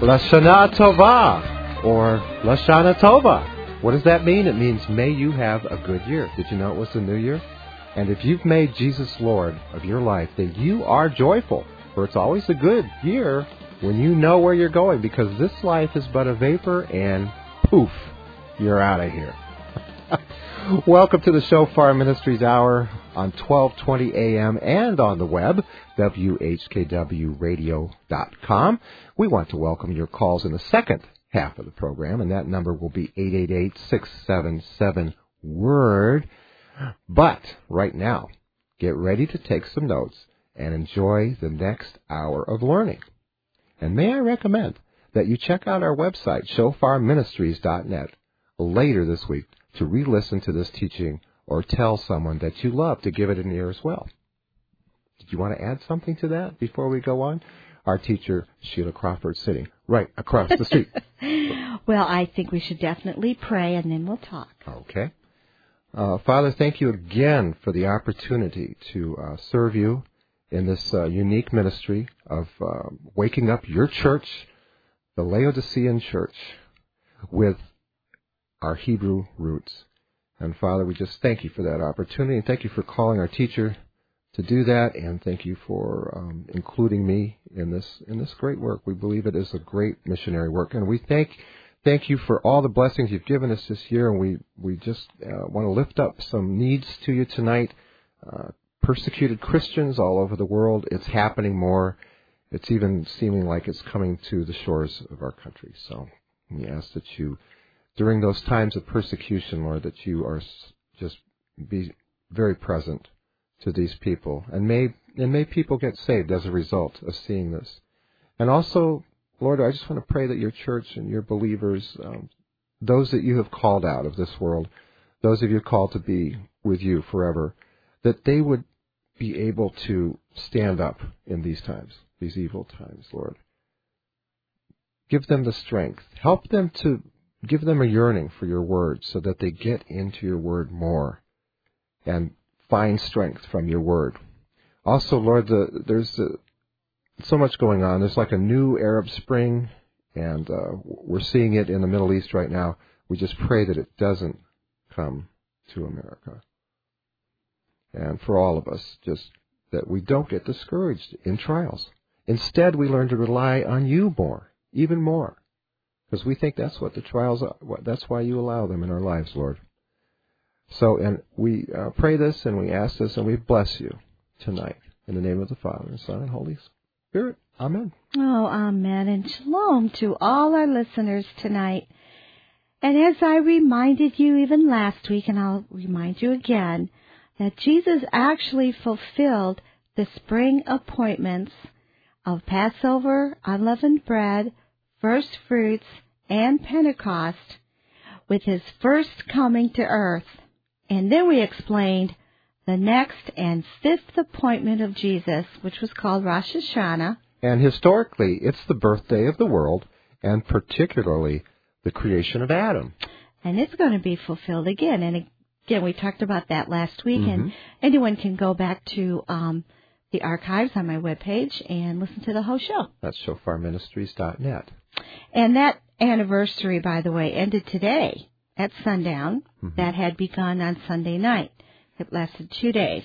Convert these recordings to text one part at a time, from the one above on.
Lashana Tova, or Lashana Tova. What does that mean? It means, may you have a good year. Did you know it was the new year? And if you've made Jesus Lord of your life, then you are joyful. For it's always a good year when you know where you're going, because this life is but a vapor, and poof, you're out of here. Welcome to the Shofar Ministries Hour on 1220 a.m. and on the web, WHKWradio.com. We want to welcome your calls in the second half of the program, and that number will be 888-677-WORD. But right now, get ready to take some notes and enjoy the next hour of learning. And may I recommend that you check out our website, shofarministries.net, later this week to re-listen to this teaching or tell someone that you love to give it an ear as well. Did you want to add something to that before we go on? Our teacher, Sheila Crawford, sitting right across the street. Well, I think we should definitely pray, and then we'll talk. Okay. Father, thank you again for the opportunity to serve you in this unique ministry of waking up your church, the Laodicean church, with our Hebrew roots. And Father, we just thank you for that opportunity, and thank you for calling our teacher to do that, and thank you for including me in this great work. We believe it is a great missionary work, and we thank you for all the blessings you've given us this year, and we just want to lift up some needs to you tonight. Persecuted Christians all over the world. It's happening more. It's even seeming like it's coming to the shores of our country. So we ask that you, during those times of persecution, Lord, that you are just be very present to these people, and may people get saved as a result of seeing this. And also, Lord, I just want to pray that your church and your believers, those that you have called out of this world, those of you called to be with you forever, that they would be able to stand up in these times, these evil times, Lord. Give them the strength. Help them to give them a yearning for your word so that they get into your word more and find strength from your word. Also, Lord, there's so much going on. There's like a new Arab Spring, and we're seeing it in the Middle East right now. We just pray that it doesn't come to America. And for all of us, just that we don't get discouraged in trials. Instead, we learn to rely on you more, even more, because we think that's what the trials are. That's why you allow them in our lives, Lord. So, and we pray this, and we ask this, and we bless you tonight in the name of the Father, and Son, and Holy Spirit. Amen. Oh, amen, and shalom to all our listeners tonight. And as I reminded you even last week, and I'll remind you again, that Jesus actually fulfilled the spring appointments of Passover, unleavened bread, first fruits, and Pentecost with his first coming to earth. And then we explained the next and fifth appointment of Jesus, which was called Rosh Hashanah. And historically, it's the birthday of the world, and particularly the creation of Adam. And it's going to be fulfilled again. And again, we talked about that last week, and anyone can go back to the archives on my webpage and listen to the whole show. That's shofarministries.net. And that anniversary, by the way, ended today at sundown. That had begun on Sunday night. It lasted 2 days.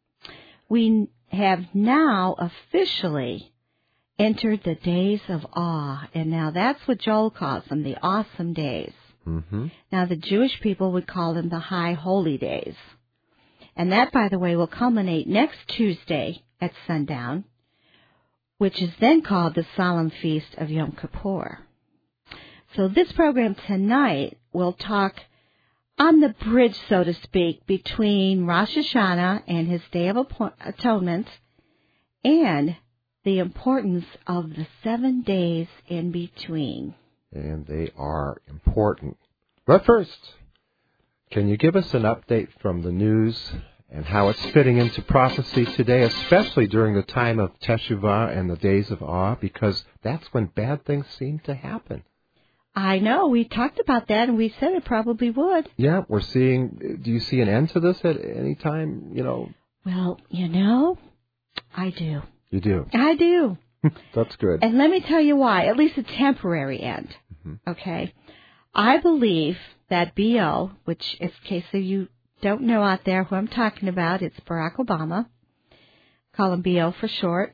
We have now officially entered the days of awe, and now that's what Joel calls them, the awesome days. Now, the Jewish people would call them the high holy days. And that, by the way, will culminate next Tuesday at sundown, which is then called the solemn feast of Yom Kippur. So this program tonight will talk on the bridge, so to speak, between Rosh Hashanah and his Day of Atonement and the importance of the 7 days in between. And they are important. But first, can you give us an update from the news and how it's fitting into prophecy today, especially during the time of Teshuvah and the days of awe, because that's when bad things seem to happen. I know. We talked about that, and we said it probably would. Yeah, we're seeing... Do you see an end to this at any time, Well, I do. You do? I do. That's good. And let me tell you why, at least a temporary end. Okay? I believe that B.O., which in case of you don't know out there who I'm talking about, it's Barack Obama, call him B.O. for short,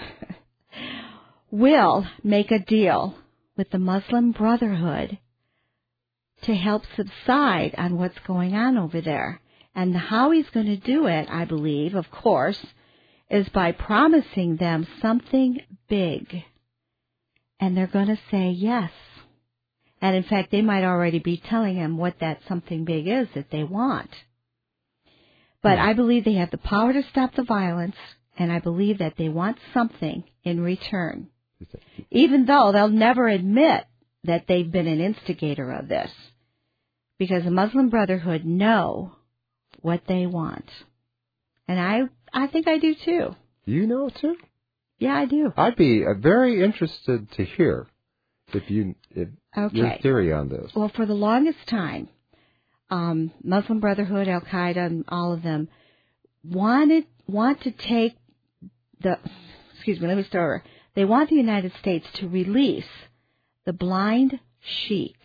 will make a deal with the Muslim Brotherhood to help subside on what's going on over there. And how he's going to do it, I believe, of course, is by promising them something big. And they're going to say yes. And in fact, they might already be telling him what that something big is that they want. But I believe they have the power to stop the violence, and I believe that they want something in return. Even though they'll never admit that they've been an instigator of this. Because the Muslim Brotherhood know what they want. And I think I do too. You know too? Yeah, I do. I'd be very interested to hear your theory on this. Well, for the longest time, Muslim Brotherhood, Al Qaeda, and all of them want to take the. Excuse me. Let me start over. They want the United States to release the blind sheik.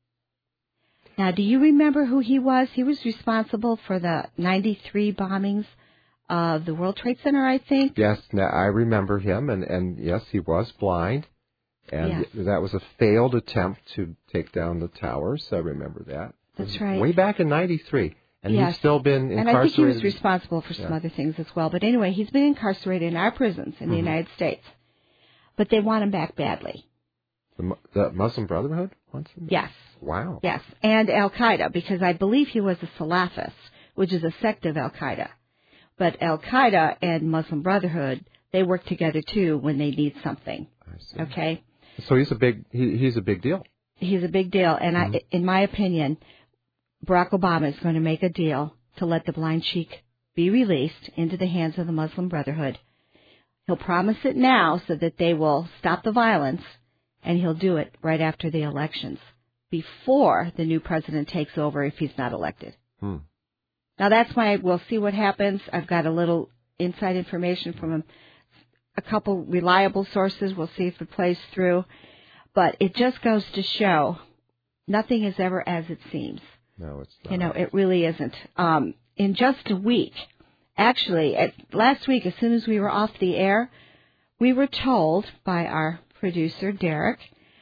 Now, do you remember who he was? He was responsible for the 93 bombings of the World Trade Center, I think. Yes, now I remember him, and yes, he was blind, and that was a failed attempt to take down the towers. I remember that. That's right. Way back in 93, and he's still been incarcerated. And I think he was responsible for some other things as well. But anyway, he's been incarcerated in our prisons in the United States. But they want him back badly. The Muslim Brotherhood wants him back? Yes. Wow. Yes, and Al Qaeda, because I believe he was a Salafist, which is a sect of Al Qaeda. But Al Qaeda and Muslim Brotherhood, they work together too when they need something. I see. Okay. So he's a big deal. He's a big deal, and in my opinion, Barack Obama is going to make a deal to let the blind sheik be released into the hands of the Muslim Brotherhood. He'll promise it now so that they will stop the violence, and he'll do it right after the elections, before the new president takes over if he's not elected. Now, that's we'll see what happens. I've got a little inside information from a couple reliable sources. We'll see if it plays through. But it just goes to show nothing is ever as it seems. No, it's not. It really isn't. In just a week, actually, last week, as soon as we were off the air, we were told by our producer, Derek,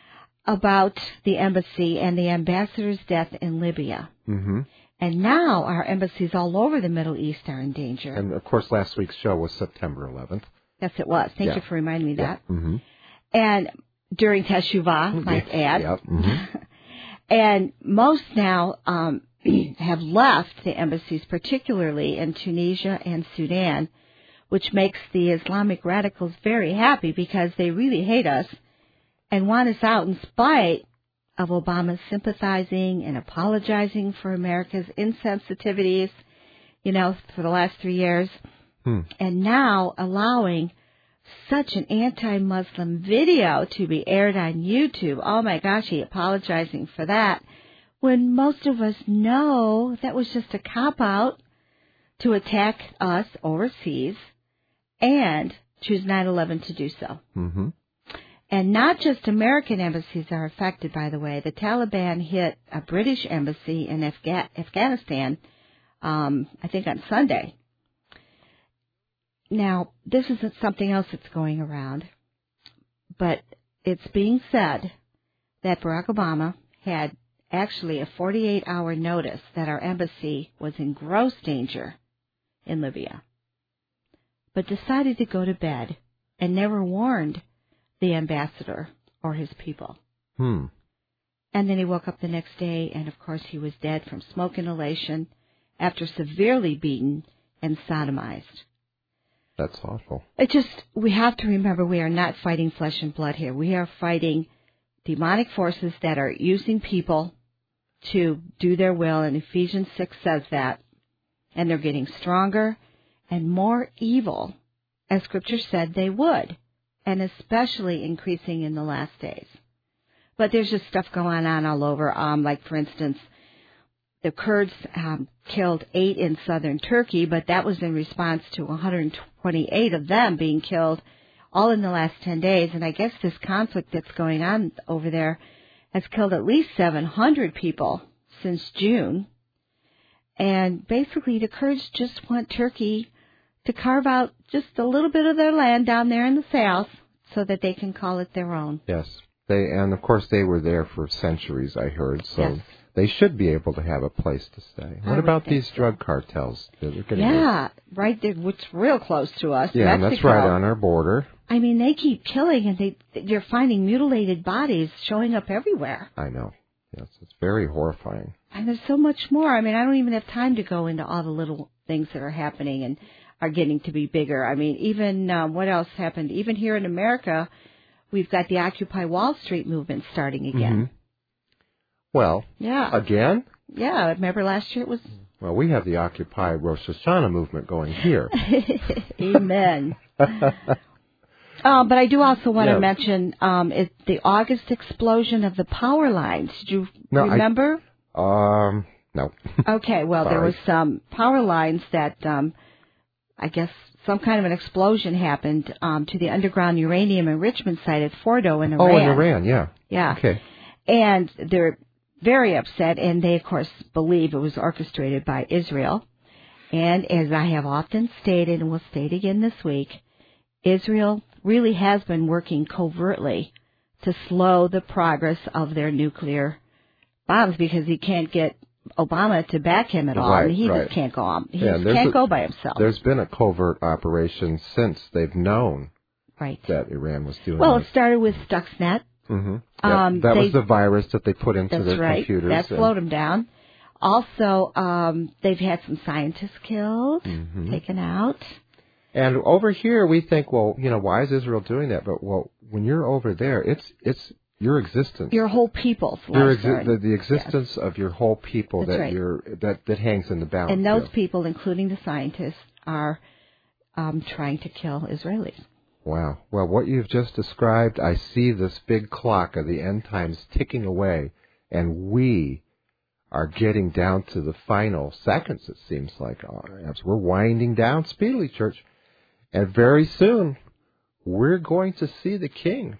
about the embassy and the ambassador's death in Libya. And now our embassies all over the Middle East are in danger. And, of course, last week's show was September 11th. Yes, it was. Thank you for reminding me that. Mm-hmm. And during Teshuvah, might add. Yep. Mm-hmm. And most now have left the embassies, particularly in Tunisia and Sudan, which makes the Islamic radicals very happy because they really hate us and want us out in spite of Obama sympathizing and apologizing for America's insensitivities, for the last 3 years. And now allowing such an anti-Muslim video to be aired on YouTube. Oh my gosh, he apologizing for that. When most of us know that was just a cop-out to attack us overseas and choose 9/11 to do so. Mm-hmm. And not just American embassies are affected, by the way. The Taliban hit a British embassy in Afghanistan, I think on Sunday. Now, this isn't something else that's going around, but it's being said that Barack Obama had actually a 48-hour notice that our embassy was in gross danger in Libya, but decided to go to bed and never warned the ambassador or his people. And then he woke up the next day, and of course he was dead from smoke inhalation after severely beaten and sodomized. That's awful. We have to remember we are not fighting flesh and blood here. We are fighting demonic forces that are using people to do their will, and Ephesians 6 says that. And they're getting stronger and more evil, as Scripture said they would, and especially increasing in the last days. But there's just stuff going on all over. Like, for instance, the Kurds killed 8 in southern Turkey, but that was in response to 128 of them being killed all in the last 10 days. And I guess this conflict that's going on over there has killed at least 700 people since June. And basically the Kurds just want Turkey to carve out just a little bit of their land down there in the south so that they can call it their own. Yes. And of course they were there for centuries, I heard, so yes. They should be able to have a place to stay. What about these drug cartels? Right there, which is real close to us. Yeah, Mexico. And that's right on our border. I mean, they keep killing, and you're finding mutilated bodies showing up everywhere. I know. Yes, it's very horrifying. And there's so much more. I mean, I don't even have time to go into all the little things that are happening and are getting to be bigger. I mean, even what else happened? Even here in America, we've got the Occupy Wall Street movement starting again. Mm-hmm. Well, again? Yeah, remember last year it was... Well, we have the Occupy Rosh Hashanah movement going here. Amen. But I do also want to mention the August explosion of the power lines. Did you remember? No. Okay, well, there was some power lines that, I guess, some kind of an explosion happened to the underground uranium enrichment site at Fordo in Iran. Oh, in Iran, yeah. Yeah. Okay. And they're very upset, and they, of course, believe it was orchestrated by Israel. And as I have often stated, and will state again this week, Israel really has been working covertly to slow the progress of their nuclear bombs because he can't get Obama to back him at all. Right, I mean, he just can't go on. He just can't go by himself. There's been a covert operation since they've known that Iran was doing Well, it started with Stuxnet. Mm-hmm. Yep. That was the virus that they put into their computers. That slowed them down. Also, they've had some scientists killed, taken out. And over here, we think, well, why is Israel doing that? But when you're over there, it's your existence, your whole people's life. The existence of your whole people that hangs in the balance. And those people, including the scientists, are trying to kill Israelis. Wow. Well, what you've just described, I see this big clock of the end times ticking away, and we are getting down to the final seconds, it seems like. As we're winding down speedily, church. And very soon, we're going to see the King.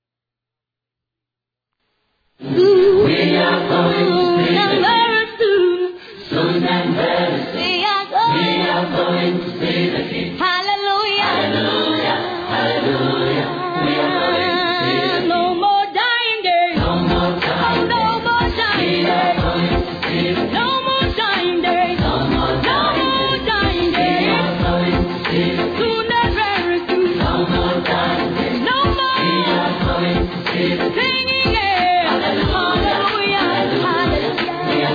We are going to see the King. Soon and very soon. We are going to see the King. Hallelujah. Hallelujah. Hallelujah. We are going to see the King. No more dying days. No more dying days. No more dying days. We are going to see the King. No more dying days. No more dying days. We are going to see the King. Soon and very soon. No more dying days. No more. We are going to see the King. Singing it. Hallelujah. Hallelujah.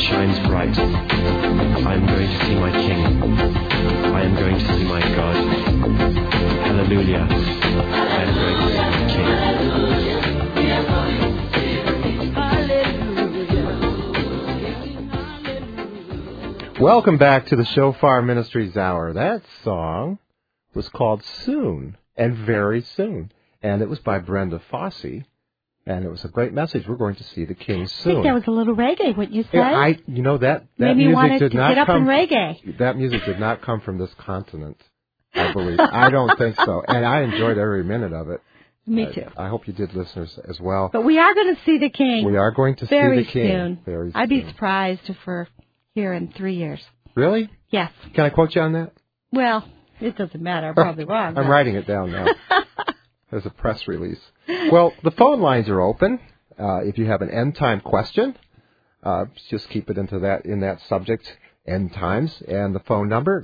shines bright. I am going to see my King. I am going to see my God. Hallelujah. I am going to see my King. Welcome back to the Shofar Ministries Hour. That song was called Soon and Very Soon. And it was by Brenda Fossey. And it was a great message. We're going to see the King soon. I think that was a little reggae, wouldn't you say? Yeah, that Made me music wanted did to not get up come. in reggae. That music did not come from this continent, I believe. I don't think so. And I enjoyed every minute of it. Me too. I hope you did, listeners, as well. But we are going to see the King. We are going to see the King soon. very soon. I'd be surprised if we're here in 3 years. Really? Yes. Can I quote you on that? Well, it doesn't matter. I'm probably wrong. I'm writing it down now. There's a press release. Well, the phone lines are open. If you have an end time question, just keep it in that subject, end times, and the phone number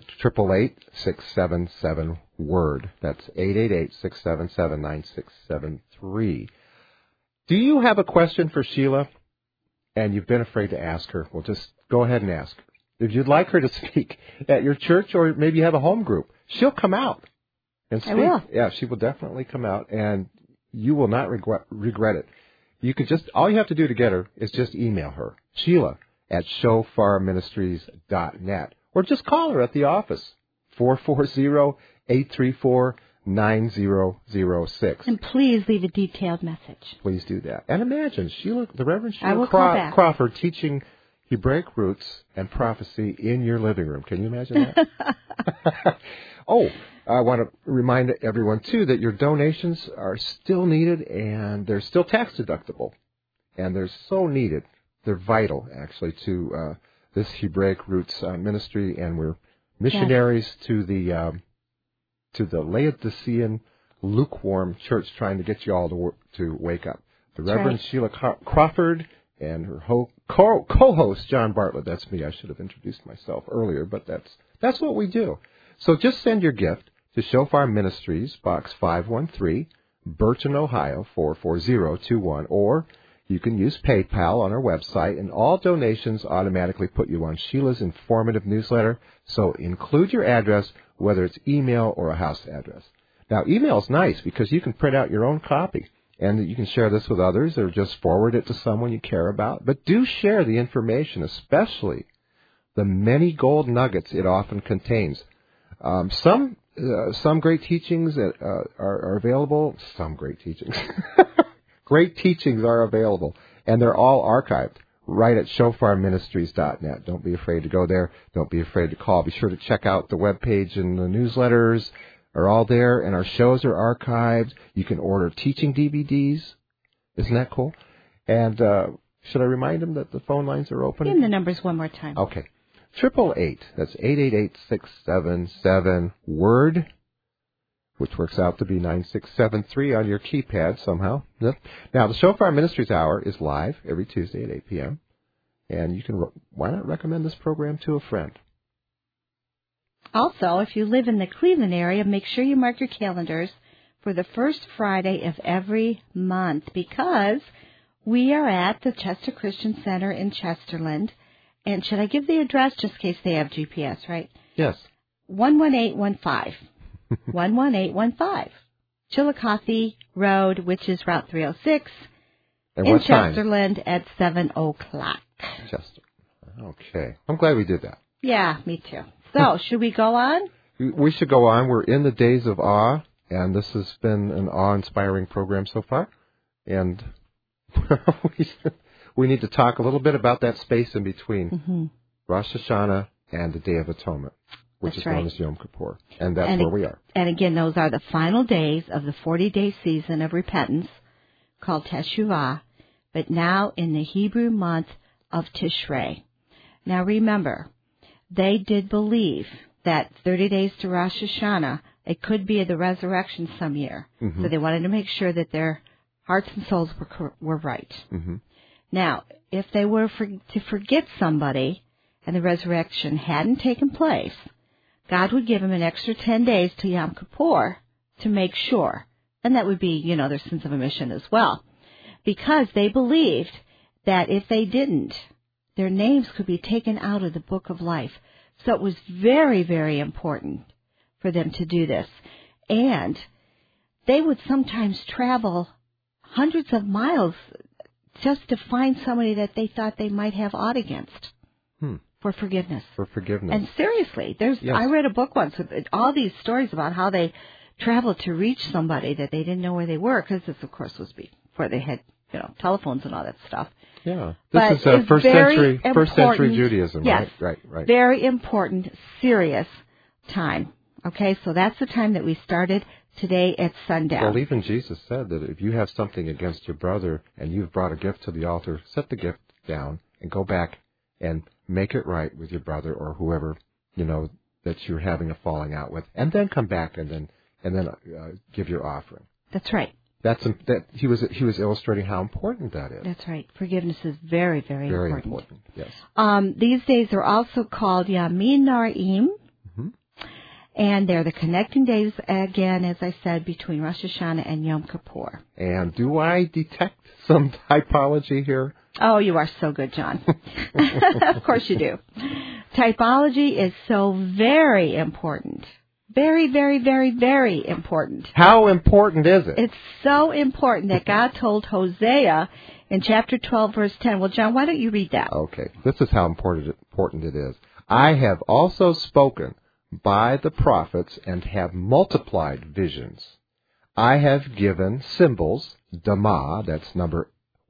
888-677-WORD. That's 888-677-9673. Do you have a question for Sheila, and you've been afraid to ask her? Well, just go ahead and ask her. If you'd like her to speak at your church, or maybe you have a home group, she'll come out and speak. I will. Yeah, she will definitely come out, and you will not regret it. You can all you have to do to get her is just email her, Sheila at shofarministries.net, or just call her at the office, 440-834-9006. And please leave a detailed message. Please do that. And imagine the Reverend I will Sheila call back. Crawford teaching Hebraic roots and prophecy in your living room. Can you imagine that? Oh, I want to remind everyone, too, that your donations are still needed, and they're still tax deductible. And they're so needed. They're vital, actually, to this Hebraic Roots ministry, and we're missionaries to the Laodicean lukewarm church, trying to get you all to wake up. The Reverend Sheila Crawford and her co-host, John Bartlett. That's me. I should have introduced myself earlier, but that's what we do. So just send your gift to Shofar Ministries, Box 513, Burton, Ohio, 44021, or you can use PayPal on our website, and all donations automatically put you on Sheila's informative newsletter, so include your address, whether it's email or a house address. Now, email's nice because you can print out your own copy, and you can share this with others or just forward it to someone you care about. But do share the information, especially the many gold nuggets it often contains. Some great teachings that are available. Some great teachings. Great teachings are available, and they're all archived right at shofarministries.net. Don't be afraid to go there. Don't be afraid to call. Be sure to check out the webpage, and the newsletters are all there, and our shows are archived. You can order teaching DVDs. Isn't that cool? And should I remind them that the phone lines are open? Give them the numbers one more time. Okay. 888, that's 888-677-WORD, which works out to be 9673 on your keypad somehow. Yep. Now, the Shofar Ministries Hour is live every Tuesday at 8 p.m., and you can, why not recommend this program to a friend? Also, if you live in the Cleveland area, make sure you mark your calendars for the first Friday of every month, because we are at the Chester Christian Center in Chesterland. And should I give the address just in case they have GPS, right? Yes. 11815. 11815. Chillicothe Road, which is Route 306. And in what time? Chesterland at 7 o'clock. Chester. Okay. I'm glad we did that. Yeah, me too. So, should we go on? We should go on. We're in the days of awe, and this has been an awe-inspiring program so far. And we need to talk a little bit about that space in between Rosh Hashanah and the Day of Atonement, which is known as Yom Kippur. And that's where we are. And again, those are the final days of the 40-day season of repentance called Teshuvah, but now in the Hebrew month of Tishrei. Now remember, they did believe that 30 days to Rosh Hashanah, it could be the resurrection some year. So they wanted to make sure that their hearts and souls were right. Now, if they were to forget somebody and the resurrection hadn't taken place, God would give them an extra 10 days to Yom Kippur to make sure. And that would be, their sins of omission as well. Because they believed that if they didn't, their names could be taken out of the book of life. So it was very, very important for them to do this. And they would sometimes travel hundreds of miles just to find somebody that they thought they might have aught against for forgiveness. For forgiveness. And seriously, Yes. I read a book once with all these stories about how they traveled to reach somebody that they didn't know where they were, because this, of course, was before they had telephones and all that stuff. Yeah, But this is first century Judaism, yes, right? Very important, serious time. Okay, so that's the time that we started today at sundown. Well, even Jesus said that if you have something against your brother and you've brought a gift to the altar, set the gift down and go back and make it right with your brother or whoever that you're having a falling out with, and then come back and then give your offering. That's right. He was illustrating how important that is. That's right. Forgiveness is very, very important. Very important. Yes. These days are also called Yamin Naraim. And they're the connecting days, again, as I said, between Rosh Hashanah and Yom Kippur. And do I detect some typology here? Oh, you are so good, John. Of course you do. Typology is so very important. Very, very, very, very important. How important is it? It's so important that God told Hosea in chapter 12, verse 10. Well, John, why don't you read that? Okay. This is how important it is. I have also spoken by the prophets and have multiplied visions. I have given symbols, Dama, that's number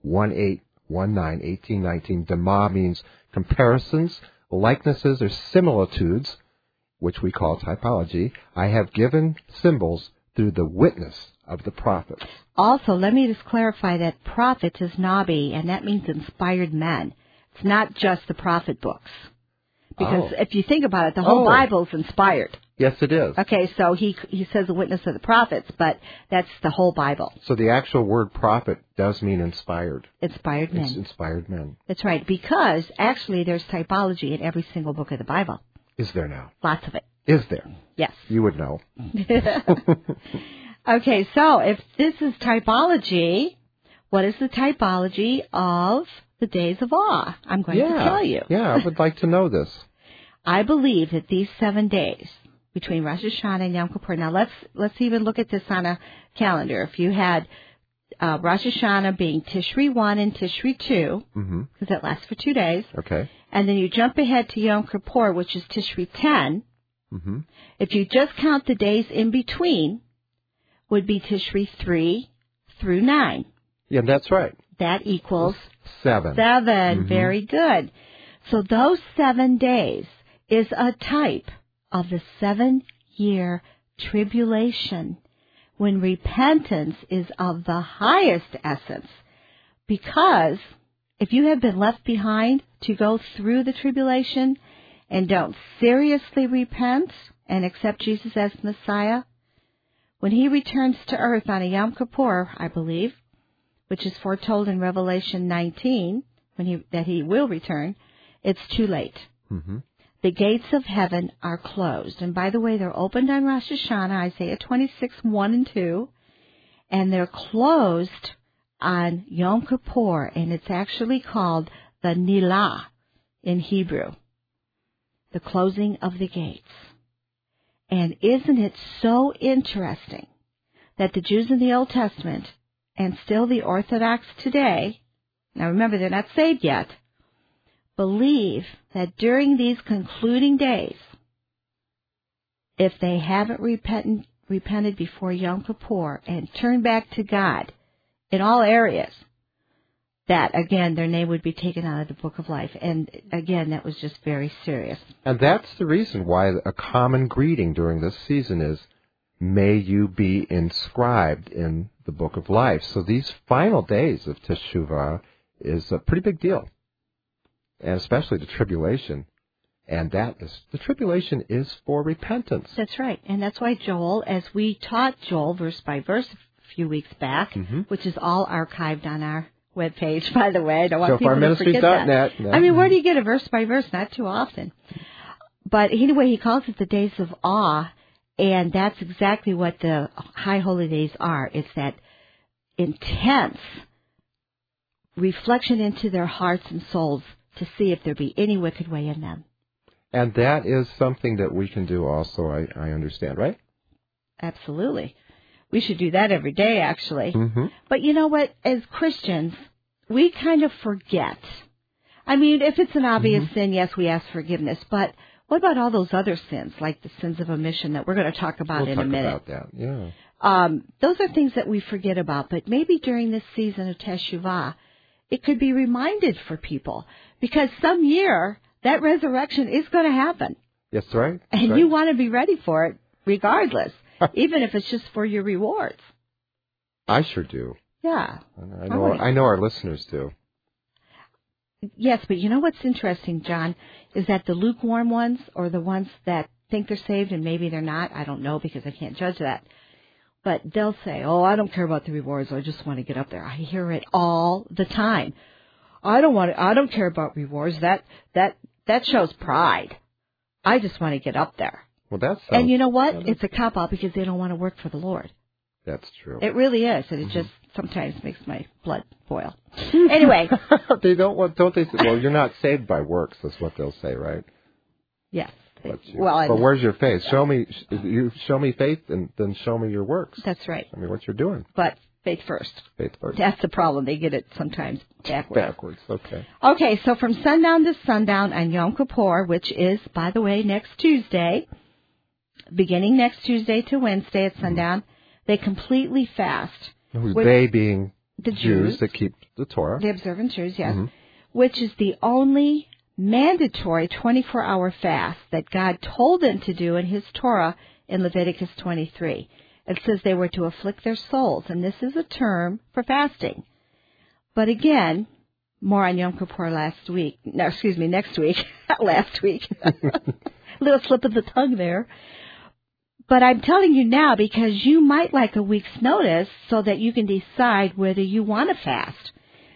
1819. Dama means comparisons, likenesses, or similitudes, which we call typology. I have given symbols through the witness of the prophets. Also, let me just clarify that prophets is Nabi, and that means inspired men. It's not just the prophet books. Because if you think about it, the whole Bible is inspired. Yes, it is. Okay, so he says the witness of the prophets, but that's the whole Bible. So the actual word prophet does mean inspired. Inspired men. It's inspired men. That's right, because actually there's typology in every single book of the Bible. Is there now? Lots of it. Is there? Yes. You would know. Okay, so if this is typology, what is the typology of the days of awe? I'm going to tell you. Yeah, I would like to know this. I believe that these 7 days between Rosh Hashanah and Yom Kippur. Now let's even look at this on a calendar. If you had Rosh Hashanah being Tishri 1 and Tishri 2, because that lasts for 2 days. Okay. And then you jump ahead to Yom Kippur, which is Tishri 10. If you just count the days in between, would be Tishri 3 through 9. Yeah, that's right. That equals 7. 7. Very good. So those 7 days is a type of the 7-year tribulation, when repentance is of the highest essence. Because if you have been left behind to go through the tribulation and don't seriously repent and accept Jesus as Messiah, when he returns to earth on a Yom Kippur, I believe, which is foretold in Revelation 19, that he will return, it's too late. The gates of heaven are closed. And by the way, they're opened on Rosh Hashanah, Isaiah 26, 1 and 2, and they're closed on Yom Kippur, and it's actually called the Nilah in Hebrew, the closing of the gates. And isn't it so interesting that the Jews in the Old Testament, and still the Orthodox today, now remember they're not saved yet, believe that during these concluding days, if they haven't repented before Yom Kippur and turned back to God in all areas, that, again, their name would be taken out of the book of life. And, again, that was just very serious. And that's the reason why a common greeting during this season is, may you be inscribed in the book of life. So these final days of Teshuvah is a pretty big deal. And especially the tribulation. And the tribulation is for repentance. That's right. And that's why Joel, as we taught Joel verse by verse a few weeks back, which is all archived on our webpage, by the way. I don't want people to forget that. No. I mean, where do you get a verse by verse? Not too often. But anyway, he calls it the days of awe. And that's exactly what the high holy days are. It's that intense reflection into their hearts and souls to see if there be any wicked way in them. And that is something that we can do also, I understand, right? Absolutely. We should do that every day, actually. Mm-hmm. But you know what? As Christians, we kind of forget. I mean, if it's an obvious sin, yes, we ask forgiveness. But what about all those other sins, like the sins of omission that we're going to talk about in a minute? We'll talk about that, yeah. Those are things that we forget about. But maybe during this season of Teshuvah, it could be reminded for people. Because some year, that resurrection is going to happen. That's right. And right. you want to be ready for it regardless, even if it's just for your rewards. I sure do. Yeah. I know our listeners do. Yes, but you know what's interesting, John, is that the lukewarm ones, or the ones that think they're saved and maybe they're not, I don't know because I can't judge that. But they'll say, oh, I don't care about the rewards, I just want to get up there. I hear it all the time. I don't care about rewards. That shows pride. I just want to get up there. Well, that's and you know what? It's a cop-out because they don't want to work for the Lord. That's true. It really is, and it just sometimes makes my blood boil. Anyway. They don't they say, well, you're not saved by works, that's what they'll say, right? Yes. But where's your faith? Show me faith, and then show me your works. That's right. I mean, what you're doing. But faith first. Faith first. That's the problem. They get it sometimes backwards. Okay. Okay, so from sundown to sundown on Yom Kippur, which is, by the way, next Tuesday, beginning next Tuesday to Wednesday at sundown, they completely fast. They being the Jews that keep the Torah. The observant Jews, yes. Which is the only mandatory 24-hour fast that God told them to do in His Torah in Leviticus 23. It says they were to afflict their souls, and this is a term for fasting. But again, more on Yom Kippur next week. Last week. Little slip of the tongue there. But I'm telling you now because you might like a week's notice so that you can decide whether you want to fast.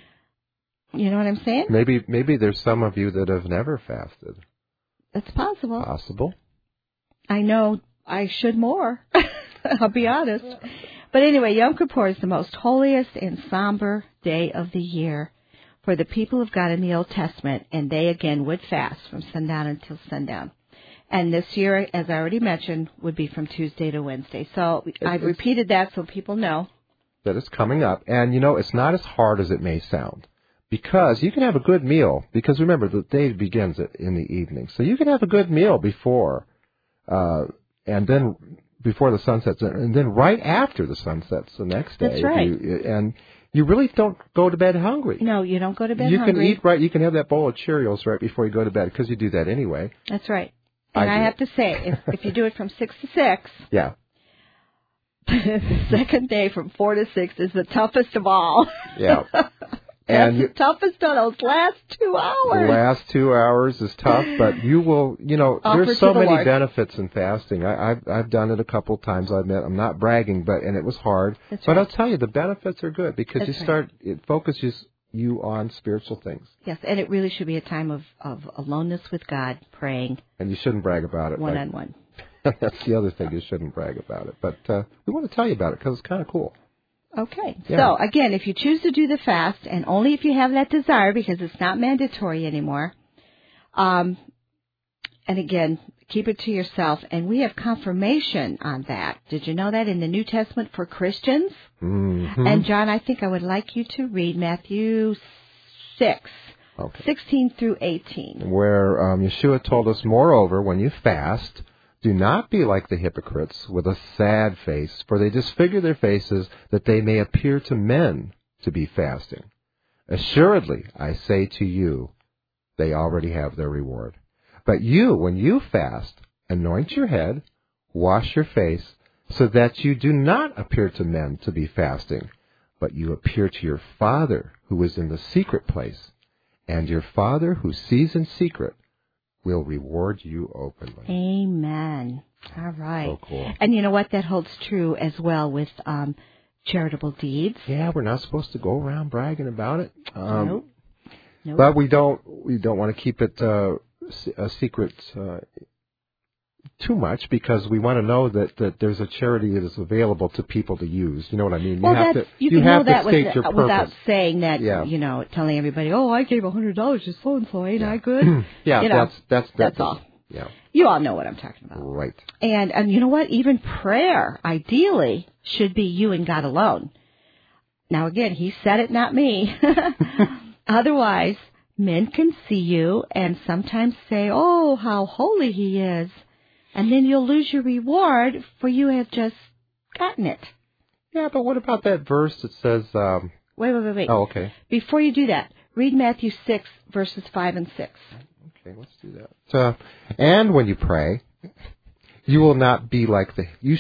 You know what I'm saying? Maybe there's some of you that have never fasted. That's possible. Possible. I know I should more. I'll be honest. But anyway, Yom Kippur is the most holiest and somber day of the year for the people of God in the Old Testament, and they again would fast from sundown until sundown. And this year, as I already mentioned, would be from Tuesday to Wednesday. So I've repeated that so people know. That it's coming up. And, it's not as hard as it may sound. Because you can have a good meal. Because remember, the day begins in the evening. So you can have a good meal before. And then before the sun sets. And then right after the sun sets the next day. That's right. And you really don't go to bed hungry. No, you don't go to bed hungry. You can eat right. You can have that bowl of Cheerios right before you go to bed. Because you do that anyway. That's right. And I have to say, if you do it from 6 to 6, yeah, the second day from 4 to 6 is the toughest of all. Yeah. And the toughest of those last 2 hours. The last 2 hours is tough, but you will, there's so many benefits in fasting. I've done it a couple of times, I admit. I'm not bragging, and it was hard. That's but right. I'll tell you, the benefits are good because it focuses you on spiritual things. Yes, and it really should be a time of aloneness with God, praying. And you shouldn't brag about it. One-on-one. That's the other thing. You shouldn't brag about it. But we want to tell you about it because it's kind of cool. Okay. Yeah. So, again, if you choose to do the fast, and only if you have that desire because it's not mandatory anymore, and again, keep it to yourself. And we have confirmation on that. Did you know that in the New Testament for Christians? Mm-hmm. And, John, I think I would like you to read Matthew 6, 16 through 18. Where Yeshua told us, moreover, when you fast, do not be like the hypocrites with a sad face, for they disfigure their faces that they may appear to men to be fasting. Assuredly, I say to you, they already have their reward. But you, when you fast, anoint your head, wash your face, so that you do not appear to men to be fasting, but you appear to your Father who is in the secret place, and your Father who sees in secret will reward you openly. Amen. All right. So cool. And you know what? That holds true as well with charitable deeds. Yeah, we're not supposed to go around bragging about it. Nope. But we don't want to keep it a secret too much because we want to know that there's a charity that is available to people to use. You know what I mean? You can know that state your purpose. without saying that, Yeah. telling everybody, oh, I gave $100 to so-and-so, ain't I good? Yeah, that's all. Yeah. You all know what I'm talking about. Right. And you know what? Even prayer, ideally, should be you and God alone. Now, again, he said it, not me. Otherwise, men can see you and sometimes say, oh, how holy he is. And then you'll lose your reward for you have just gotten it. Yeah, but what about that verse that says... Wait. Oh, okay. Before you do that, read Matthew 6, verses 5 and 6. Okay, let's do that. And when you pray, you shall not be like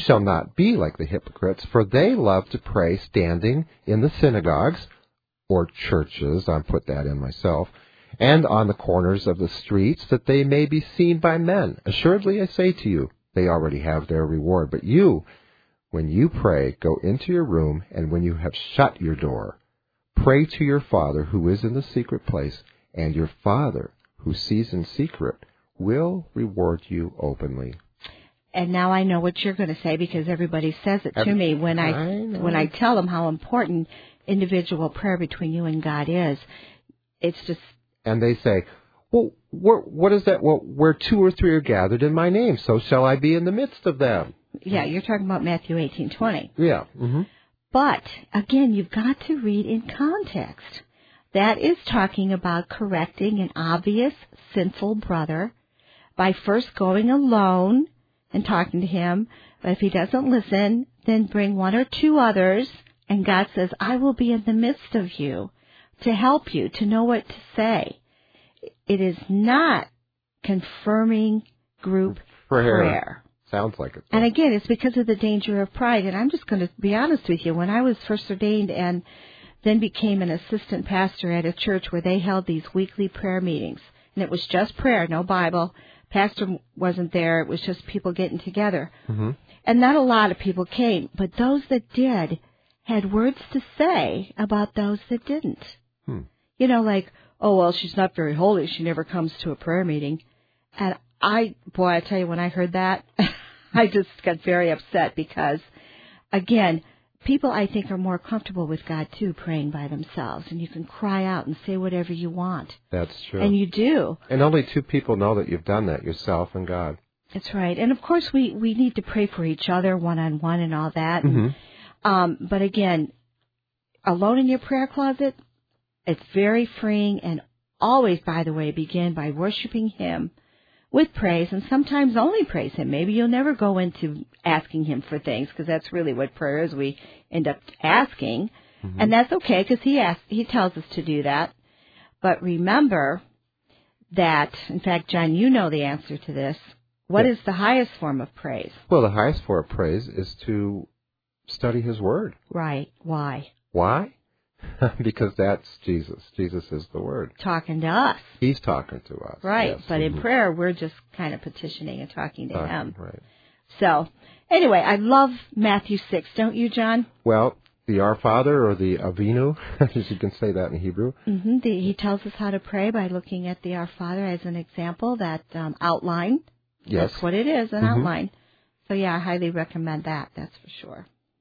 the hypocrites, for they love to pray standing in the synagogues, or churches, I'll put that in myself, and on the corners of the streets, that they may be seen by men. Assuredly, I say to you, they already have their reward. But you, when you pray, go into your room, and when you have shut your door, pray to your Father who is in the secret place, and your Father who sees in secret will reward you openly. And now I know what you're going to say because everybody says it to me when I tell them how important individual prayer between you and God is. It's just... And they say, well, what is that? Well, where 2 or 3 are gathered in my name, so shall I be in the midst of them. Yeah, you're talking about Matthew 18:20. Yeah. Mm-hmm. But, again, you've got to read in context. That is talking about correcting an obvious sinful brother by first going alone and talking to him. But if he doesn't listen, then bring 1 or 2 others. And God says, I will be in the midst of you to help you, to know what to say. It is not confirming group prayer. Sounds like it. And again, it's because of the danger of pride. And I'm just going to be honest with you. When I was first ordained and then became an assistant pastor at a church where they held these weekly prayer meetings, and it was just prayer, no Bible. Pastor wasn't there. It was just people getting together. Mm-hmm. And not a lot of people came, but those that did had words to say about those that didn't. Like, oh, well, she's not very holy. She never comes to a prayer meeting. And I tell you, when I heard that, I just got very upset because, again, people, I think, are more comfortable with God, too, praying by themselves. And you can cry out and say whatever you want. That's true. And you do. And only 2 people know that you've done that, yourself and God. That's right. And, of course, we need to pray for each other one-on-one and all that. Mm-hmm. But, again, alone in your prayer closet, it's very freeing. And always, by the way, begin by worshiping Him with praise, and sometimes only praise Him. Maybe you'll never go into asking Him for things, because that's really what prayer is. We end up asking, and that's okay, because He tells us to do that. But remember that, in fact, John, you know the answer to this. What is the highest form of praise? Well, the highest form of praise is to study His Word. Right. Why? Why? Because that's Jesus. Jesus is the Word. Talking to us. He's talking to us. Right. Yes. But in prayer, we're just kind of petitioning and talking to Him. Right. So, anyway, I love Matthew 6, don't you, John? Well, the Our Father, or the Avinu, as you can say that in Hebrew. Mm-hmm. He tells us how to pray by looking at the Our Father as an example, that outline. Yes. That's what it is, an outline. So, yeah, I highly recommend that, that's for sure.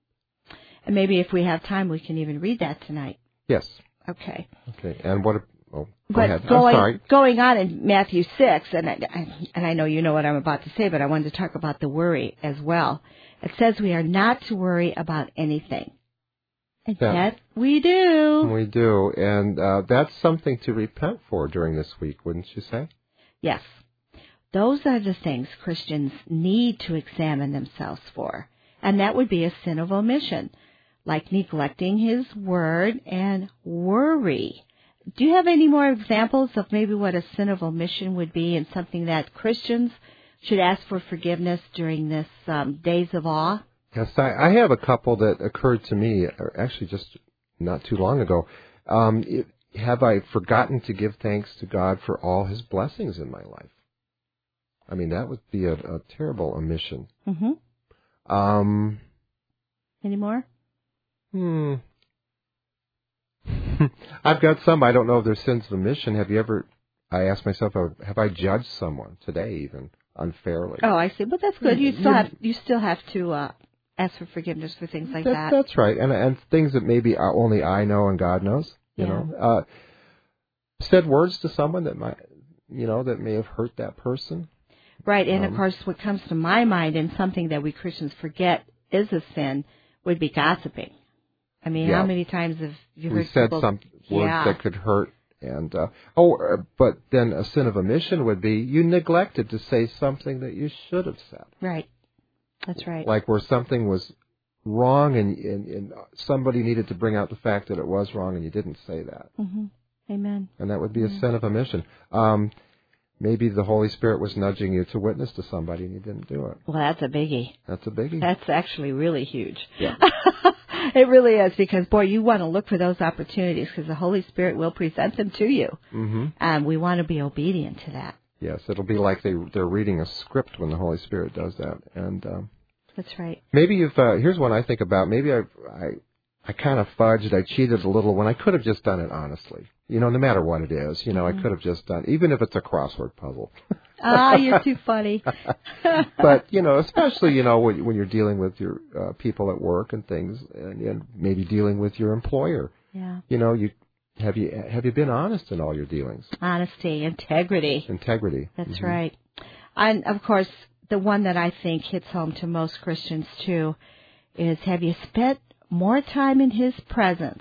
And maybe if we have time, we can even read that tonight. Yes. Okay. Okay. And what? Go ahead. I'm sorry. Going on in Matthew 6, and I know you know what I'm about to say, but I wanted to talk about the worry as well. It says we are not to worry about anything. And yet we do. We do. And that's something to repent for during this week, wouldn't you say? Yes. Those are the things Christians need to examine themselves for. And that would be a sin of omission, like neglecting His Word and worry. Do you have any more examples of maybe what a sin of omission would be, and something that Christians should ask for forgiveness during this days of awe? Yes, I have a couple that occurred to me, actually just not too long ago. Have I forgotten to give thanks to God for all His blessings in my life? I mean, that would be a terrible omission. Mm-hmm. Any more? I've got some. I don't know if they're sins of omission. I asked myself, have I judged someone today even unfairly. Oh, I see. But that's good. You still have to ask for forgiveness for things like that. That's right, and things that maybe only I know and God knows. You know, said words to someone that that may have hurt that person. Right, and of course, what comes to my mind, and something that we Christians forget is a sin, would be gossiping. I mean, how many times have you heard said people... some words that could hurt? And but then a sin of omission would be you neglected to say something that you should have said. Right, that's right. Like where something was wrong and somebody needed to bring out the fact that it was wrong and you didn't say that. Mm-hmm. Amen. And that would be a sin of omission. Maybe the Holy Spirit was nudging you to witness to somebody and you didn't do it. Well, that's a biggie. That's a biggie. That's actually really huge. Yeah. It really is, because, boy, you want to look for those opportunities because the Holy Spirit will present them to you. Mm-hmm. And we want to be obedient to that. Yes, it'll be like they're reading a script when the Holy Spirit does that. And that's right. Maybe here's one I think about. Maybe I kind of fudged, I cheated a little when I could have just done it honestly. No matter what it is, I could have just done, even if it's a crossword puzzle. You're too funny. But, especially, when you're dealing with your people at work and things, and maybe dealing with your employer. Yeah. Have you been honest in all your dealings? Honesty, integrity. That's mm-hmm. right. And, of course, the one that I think hits home to most Christians, too, is have you spent more time in His presence,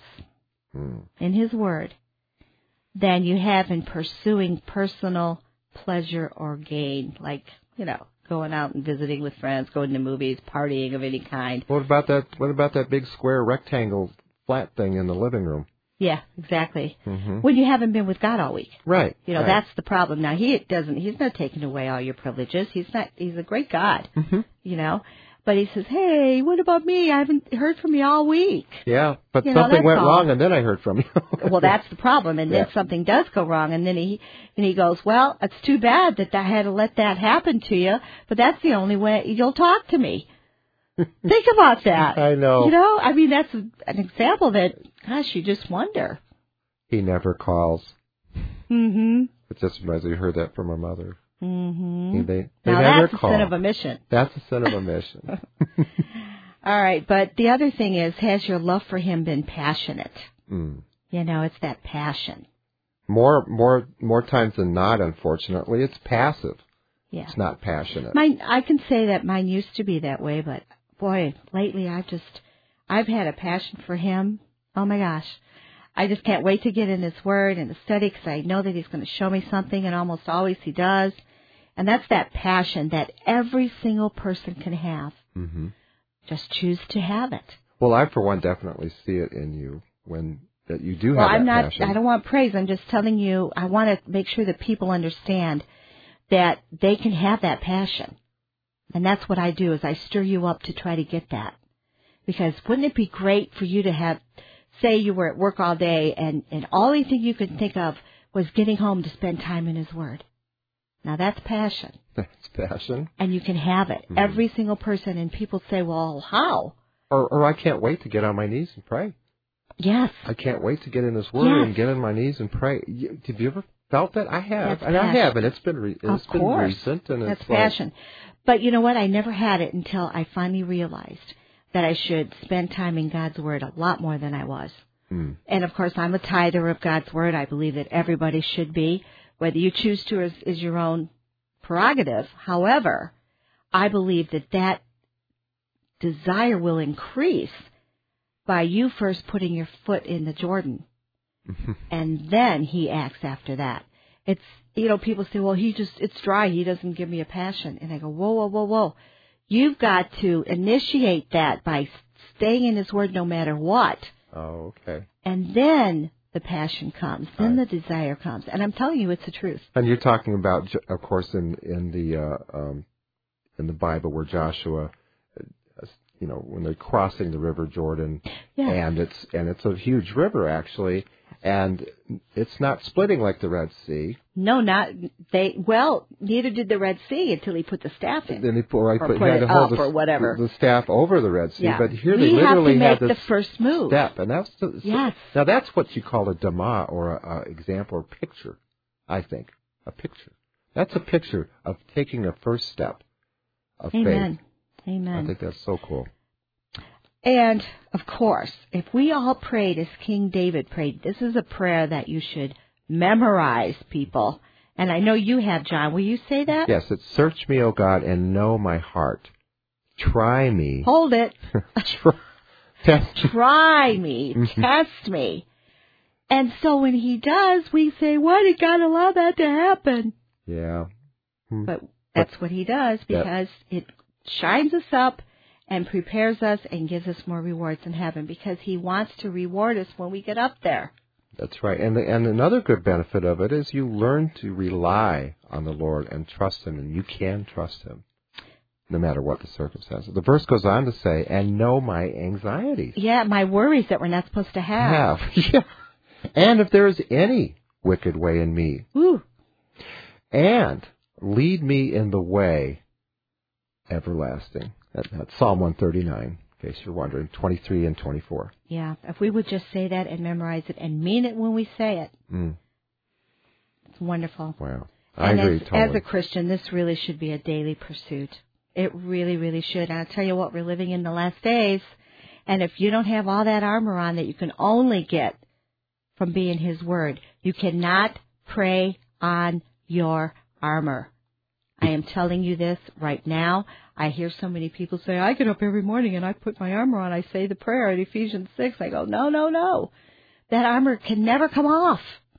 in His Word, than you have in pursuing personal pleasure or gain, like, going out and visiting with friends, going to movies, partying of any kind. What about that big square rectangle flat thing in the living room? Yeah, exactly. Mm-hmm. When you haven't been with God all week. Right. That's the problem. Now, He's not taking away all your privileges. He's a great God, mm-hmm. But He says, hey, what about me? I haven't heard from you all week. Yeah, but something went wrong, and then I heard from you. Well, that's the problem. And then something does go wrong, and then he goes, well, it's too bad that I had to let that happen to you, but that's the only way you'll talk to me. Think about that. I know. That's an example that, gosh, you just wonder. He never calls. Mm-hmm. It just reminds me, we heard that from our mother. Mm-hmm. They now never that's call. a sin of omission. That's a sin of omission. All right, but the other thing is, has your love for Him been passionate? It's that passion. More times than not, unfortunately, it's passive. Yeah. It's not passionate. I can say that mine used to be that way, but boy, lately I've had a passion for Him. Oh my gosh. I just can't wait to get in His Word and to study because I know that He's going to show me something, and almost always He does. And that's that passion that every single person can have. Mm-hmm. Just choose to have it. Well, I, for one, definitely see it in you that you do have that passion. I don't want praise. I'm just telling you, I want to make sure that people understand that they can have that passion. And that's what I do, is I stir you up to try to get that. Because wouldn't it be great for you to have, say you were at work all day and all the thing you could think of was getting home to spend time in His Word. Now that's passion. That's passion. And you can have it. Mm-hmm. Every single person. And people say, well, how? Or I can't wait to get on my knees and pray. Yes. I can't wait to get in His Word and get on my knees and pray. Have you ever felt that? I have. That's and passion. I have. And it's been recent. And that's it's passion. But you know what? I never had it until I finally realized that I should spend time in God's Word a lot more than I was. And, of course, I'm a tither of God's Word. I believe that everybody should be. Whether you choose to is your own prerogative. However, I believe that desire will increase by you first putting your foot in the Jordan. And then He acts after that. It's, people say, well, it's dry. He doesn't give me a passion. And I go, whoa. You've got to initiate that by staying in His Word no matter what. Oh, okay. And then the passion comes. Then the desire comes. And I'm telling you, it's the truth. And you're talking about, of course, in the Bible where Joshua, when they're crossing the River Jordan, and it's a huge river actually, and it's not splitting like the Red Sea. No, neither did the Red Sea until He put the staff in. Then he put it up or whatever. The staff over the Red Sea. Yeah. But here they literally have this the first move. Step, and that's yes. Now that's what you call a dama or a example or picture. I think a picture. That's a picture of taking a first step of Amen. faith. Amen. I think that's so cool. And, of course, if we all prayed as King David prayed, this is a prayer that you should memorize, people. And I know you have, John. Will you say that? Yes, it's search me, O God, and know my heart. Try me. Hold it. Test me. Try me. Test me. And so when he does, we say, why did God allow that to happen? Yeah. But that's what he does, because it shines us up and prepares us and gives us more rewards in heaven, because he wants to reward us when we get up there. That's right. And another good benefit of it is you learn to rely on the Lord and trust him, and you can trust him no matter what the circumstances. The verse goes on to say, and know my anxieties. Yeah, my worries that we're not supposed to have. Yeah. And if there is any wicked way in me. Ooh. And lead me in the way everlasting. That's Psalm 139, in case you're wondering, 23 and 24. Yeah, if we would just say that and memorize it and mean it when we say it. It's wonderful. Wow. I agree totally. As a Christian, this really should be a daily pursuit. It really, really should. And I'll tell you what, we're living in the last days. And if you don't have all that armor on that you can only get from being his word, you cannot pray on your armor. I am telling you this right now. I hear so many people say, I get up every morning and I put my armor on. I say the prayer at Ephesians 6. I go, no. That armor can never come off.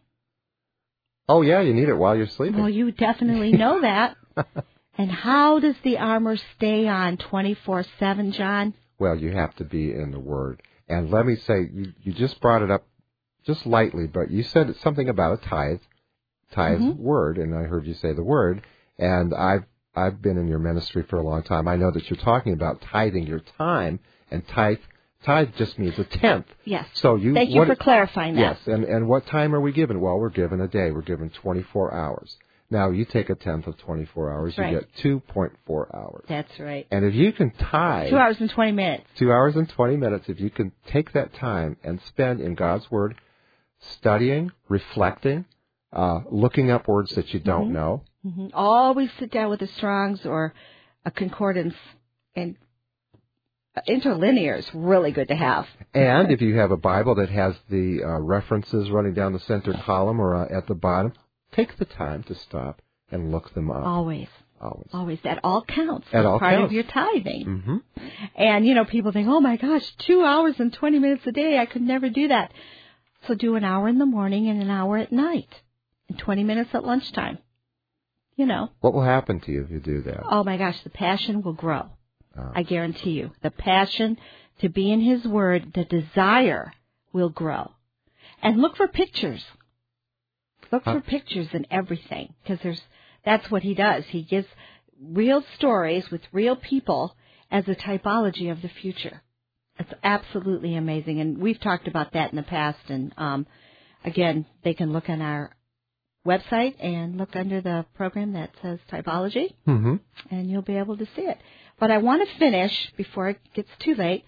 Oh, yeah, you need it while you're sleeping. Well, you definitely know that. And how does the armor stay on 24/7, John? Well, you have to be in the Word. And let me say, you just brought it up just lightly, but you said something about a tithe word, and I heard you say the word. And I've been in your ministry for a long time. I know that you're talking about tithing your time, and tithe just means a tenth. Yes. So Thank you for clarifying that. Yes, and what time are we given? Well, we're given a day. We're given 24 hours. Now, you take a tenth of 24 hours, That's you right. get 2.4 hours. That's right. And if you can tithe 2 hours and 20 minutes. 2 hours and 20 minutes, if you can take that time and spend in God's Word, studying, reflecting, looking up words that you don't know. Always sit down with a Strong's or a concordance, and interlinear is really good to have. And if you have a Bible that has the references running down the center column or at the bottom, take the time to stop and look them up. Always. That all counts. That as all part counts. of your tithing. Mm-hmm. And, people think, oh, my gosh, 2 hours and 20 minutes a day. I could never do that. So do an hour in the morning and an hour at night and 20 minutes at lunchtime. What will happen to you if you do that? Oh, my gosh, the passion will grow. I guarantee you. The passion to be in his word, the desire will grow. And look for pictures. Look for pictures in everything, because that's what he does. He gives real stories with real people as a typology of the future. It's absolutely amazing, and we've talked about that in the past. And again, they can look on our website and look under the program that says typology, and you'll be able to see it. But I want to finish, before it gets too late,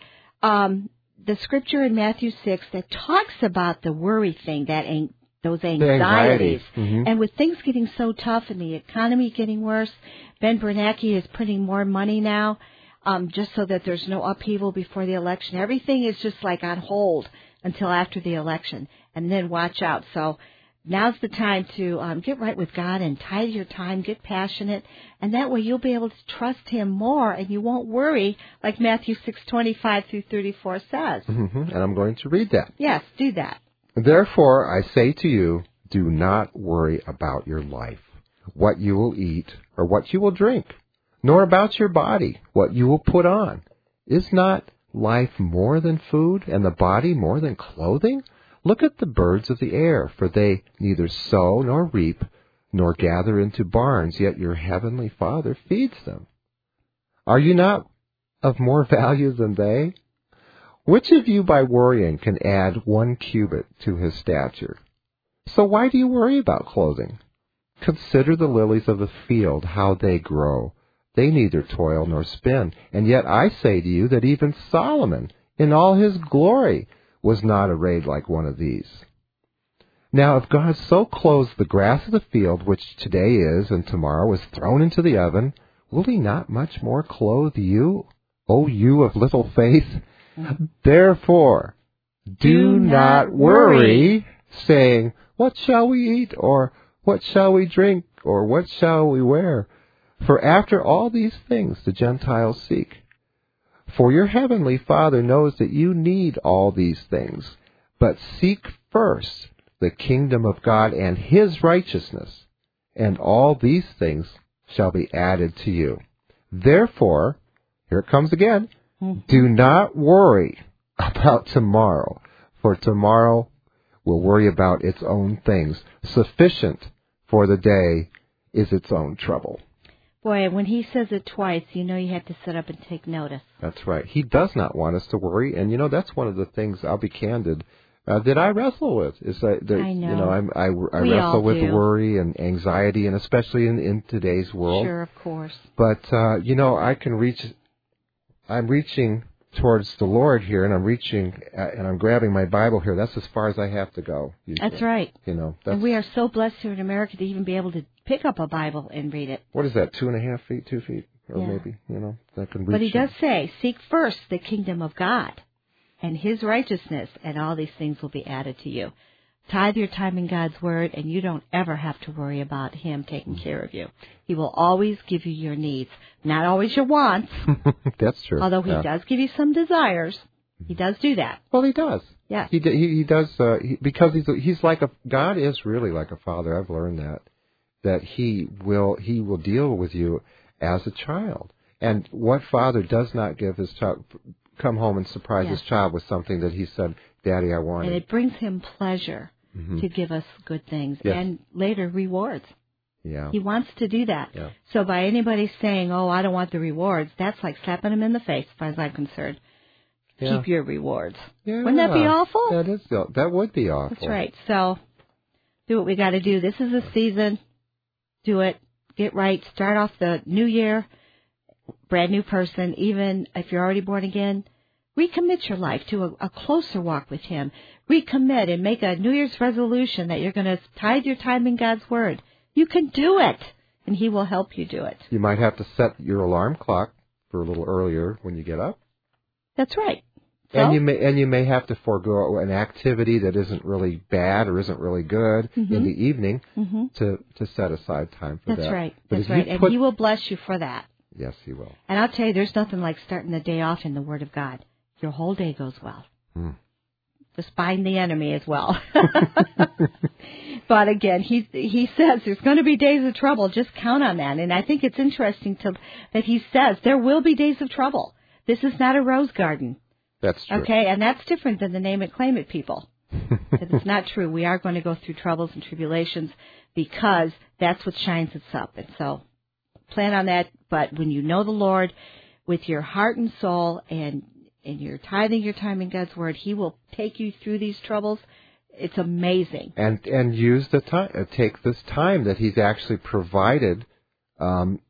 the scripture in Matthew 6 that talks about the worry thing, those anxieties. And with things getting so tough and the economy getting worse, Ben Bernanke is printing more money now, just so that there's no upheaval before the election. Everything is just like on hold until after the election, and then watch out. So now's the time to get right with God and tithe your time, get passionate, and that way you'll be able to trust him more, and you won't worry, like Matthew 6:25 through 34 says. And I'm going to read that. Yes, do that. Therefore, I say to you, do not worry about your life, what you will eat or what you will drink, nor about your body, what you will put on. Is not life more than food, and the body more than clothing? Look at the birds of the air, for they neither sow nor reap, nor gather into barns, yet your heavenly Father feeds them. Are you not of more value than they? Which of you by worrying can add 1 cubit to his stature? So why do you worry about clothing? Consider the lilies of the field, how they grow. They neither toil nor spin. And yet I say to you that even Solomon, in all his glory, was not arrayed like one of these. Now, if God so clothes the grass of the field, which today is and tomorrow is thrown into the oven, will he not much more clothe you, O you of little faith? Therefore, do not worry, saying, what shall we eat, or what shall we drink, or what shall we wear? For after all these things the Gentiles seek. For your heavenly Father knows that you need all these things. But seek first the kingdom of God and his righteousness, and all these things shall be added to you. Therefore, here it comes again, do not worry about tomorrow, for tomorrow will worry about its own things. Sufficient for the day is its own trouble. Boy, when he says it twice, you know you have to sit up and take notice. That's right. He does not want us to worry, and that's one of the things, I'll be candid, that I wrestle with. Is that I know. I wrestle with worry and anxiety, and especially in today's world. Sure, of course. But I'm reaching towards the Lord here, and I'm grabbing my Bible here. That's as far as I have to go. Usually. That's right. And we are so blessed here in America to even be able to pick up a Bible and read it. What is that? 2.5 feet, 2 feet, or maybe that can reach. But he does say, "Seek first the kingdom of God and his righteousness, and all these things will be added to you." Tithe your time in God's word, and you don't ever have to worry about him taking care of you. He will always give you your needs, not always your wants. That's true. Although he does give you some desires, he does do that. Well, he does. Yes. He does because he's like God is really like a father. I've learned that he will deal with you as a child. And what father does not give his child, come home and surprise his child with something that he said, "Daddy, I want it." And it brings him pleasure to give us good things and later rewards. Yeah. He wants to do that. Yeah. So by anybody saying, "Oh, I don't want the rewards," that's like slapping him in the face, as far as I'm concerned. Yeah. Keep your rewards. Yeah. Wouldn't that be awful? That would be awful. That's right. So do what we got to do. This is a season. Do it. Get right. Start off the new year, brand new person. Even if you're already born again, recommit your life to a closer walk with him. Recommit and make a New Year's resolution that you're going to tithe your time in God's word. You can do it, and he will help you do it. You might have to set your alarm clock for a little earlier when you get up. That's right. So? And you may have to forego an activity that isn't really bad or isn't really good in the evening to set aside time for that. That's right. But That's right. And he will bless you for that. Yes, he will. And I'll tell you, there's nothing like starting the day off in the Word of God. Your whole day goes well. Just bind the enemy as well. But again, he says there's going to be days of trouble. Just count on that. And I think it's interesting that he says there will be days of trouble. This is not a rose garden. That's true. Okay, and that's different than the name it, claim it people. It's not true. We are going to go through troubles and tribulations because that's what shines us up. And so plan on that. But when you know the Lord with your heart and soul and you're tithing your time in God's word, he will take you through these troubles. It's amazing. And use the time. Take this time that he's actually provided, and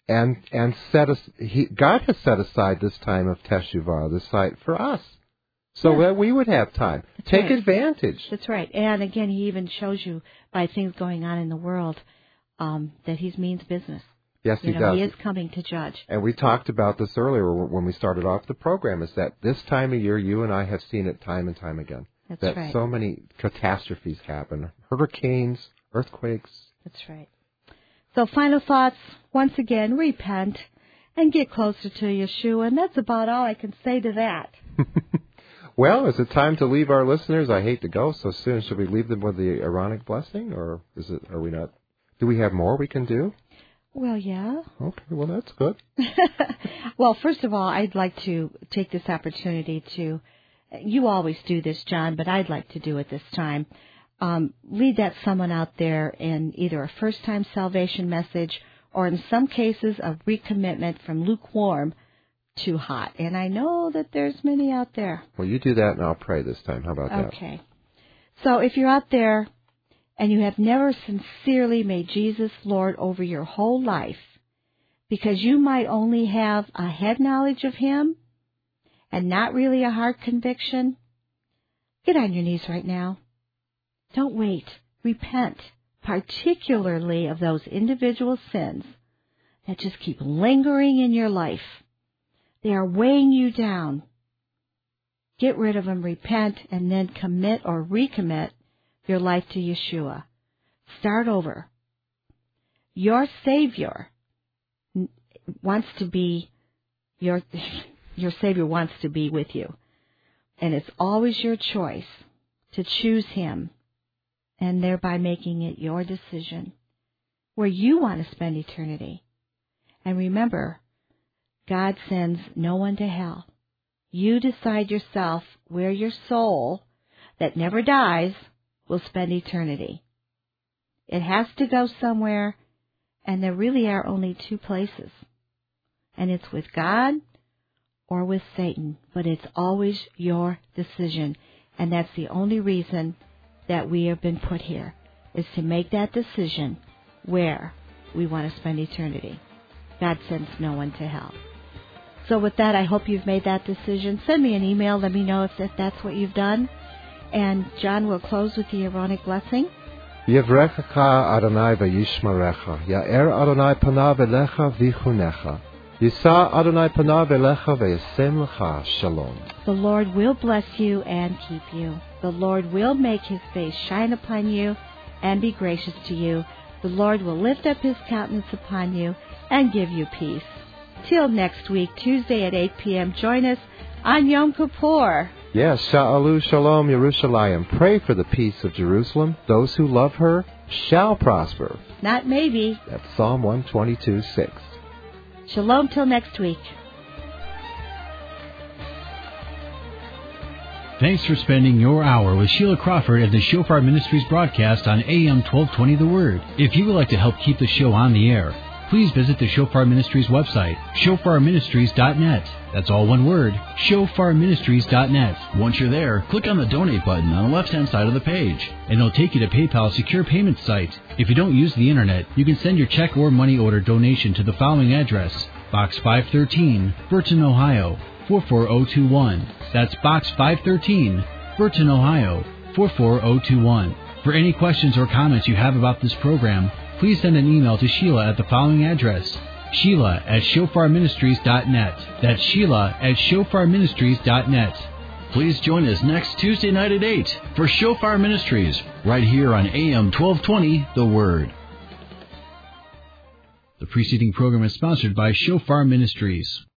God has set aside this time of Teshuvah, this site for us, so that we would have time. Take advantage. That's right. And again, he even shows you by things going on in the world that he means business. Yes, he does. He is coming to judge. And we talked about this earlier when we started off the program, is that this time of year, you and I have seen it time and time again. That's that right. So many catastrophes happen. Hurricanes, earthquakes. That's right. So final thoughts, once again, repent and get closer to Yeshua. And that's about all I can say to that. Well, is it time to leave our listeners? I hate to go so soon. Should we leave them with the Aaronic blessing, or are we not? Do we have more we can do? Well, yeah. Okay, well, that's good. Well, first of all, I'd like to take this opportunity to, you always do this, John, but I'd like to do it this time. Lead that someone out there in either a first-time salvation message or in some cases a recommitment from lukewarm to hot. And I know that there's many out there. Well, you do that and I'll pray this time. How about that? Okay. So if you're out there and you have never sincerely made Jesus Lord over your whole life, because you might only have a head knowledge of him and not really a heart conviction, get on your knees right now Don't wait. Repent, particularly of those individual sins that just keep lingering in your life. They are weighing you down. Get rid of them, repent, and then commit or recommit your life to Yeshua. Start over. Your Savior wants to be, your Savior wants to be with you. And it's always your choice to choose Him, and thereby making it your decision where you want to spend eternity. And remember, God sends no one to hell. You decide yourself where your soul, that never dies, will spend eternity. It has to go somewhere, and there really are only two places. And it's with God or with Satan, but it's always your decision. And that's the only reason that we have been put here, is to make that decision where we want to spend eternity. God sends no one to hell. So with that, I hope you've made that decision. Send me an email. Let me know if that's what you've done. And John will close with the Aaronic blessing. Yevrechecha Adonai v'yishmerecha, Ya'er Adonai panav elecha v'chunecha, Yisa Adonai panav elecha v'yasem lecha shalom. The Lord will bless you and keep you. The Lord will make His face shine upon you and be gracious to you. The Lord will lift up His countenance upon you and give you peace. Till next week, Tuesday at 8 p.m., join us on Yom Kippur. Yes, Sha'alu Shalom Yerushalayim. Pray for the peace of Jerusalem. Those who love her shall prosper. Not maybe. That's Psalm 122:6. Shalom till next week. Thanks for spending your hour with Sheila Crawford at the Shofar Ministries broadcast on AM 1220 The Word. If you would like to help keep the show on the air, please visit the Shofar Ministries website, shofarministries.net. That's all one word, shofarministries.net. Once you're there, click on the donate button on the left-hand side of the page, and it'll take you to PayPal's secure payment site. If you don't use the internet, you can send your check or money order donation to the following address: Box 513, Burton, Ohio 44021. That's Box 513, Burton, Ohio 44021. For any questions or comments you have about this program, please send an email to Sheila at the following address: Sheila@shofarministries.net. That's Sheila@shofarministries.net. Please join us next Tuesday night at 8 for Shofar Ministries, right here on AM 1220, The Word. The preceding program is sponsored by Shofar Ministries.